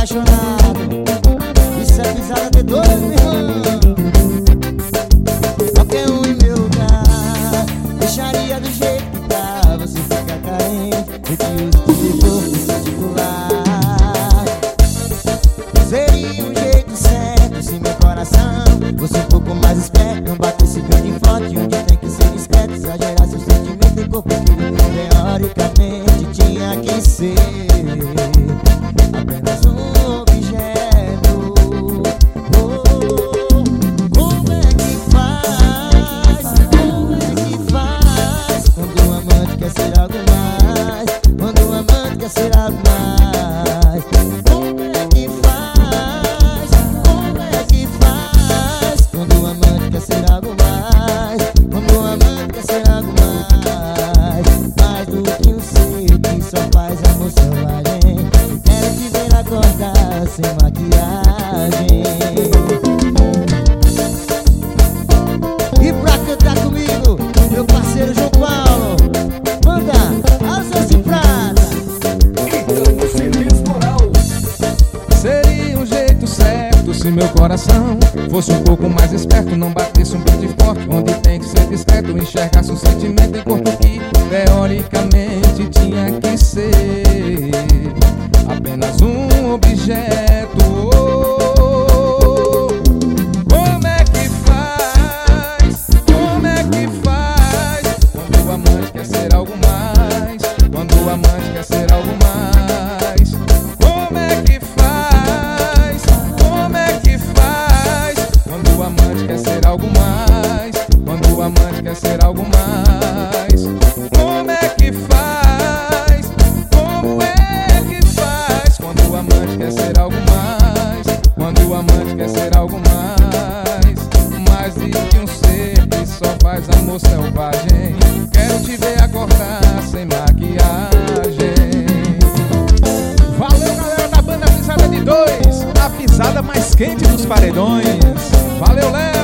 apaixonado. Isso é pisada de dois, meu irmão. Qualquer um em meu lugar deixaria do jeito que tá. Você fica carente, eu te uso de corpo particular. Seria um jeito certo se meu coração fosse um pouco mais esperto, não batesse grande e forte, onde tem que ser discreto, exagerar seu sentimento em corpo que teoricamente tinha que ser apenas um objeto. Como é que faz? Como é que faz quando o amante quer ser algo mais? Quando o amante quer ser algo mais? Como é que faz? Como é que faz quando o amante quer ser algo mais? Quando o amante quer ser algo mais? Mais do que um ser que só faz amor selvagem. Quero te ver acordar sem maquiagem. E pra cantar comigo, meu parceiro João Paulo, manda Asas de Prata. Então você diz moral. Seria um jeito certo se meu coração fosse um pouco mais esperto, não batesse um beat forte, onde tem que ser discreto, enxergasse um sentimento em corpo que teoricamente tinha que ser apenas um objeto. Como é que faz? Como é que faz quando o amante quer ser algo mais? Quando o amante quer ser algo mais? Como é que faz? Como é que faz quando o amante quer ser algo mais? Quando o amante quer ser algo mais? Como é que faz? Como é que faz quando o amante quer ser algo mais? Quando o amante quer ser algo mais? Mais do que um ser que só faz amor selvagem. Quero te ver acordar sem maquiagem. Valeu, galera da banda Pisada de Dois, a pisada mais quente dos paredões. Valeu, Léo!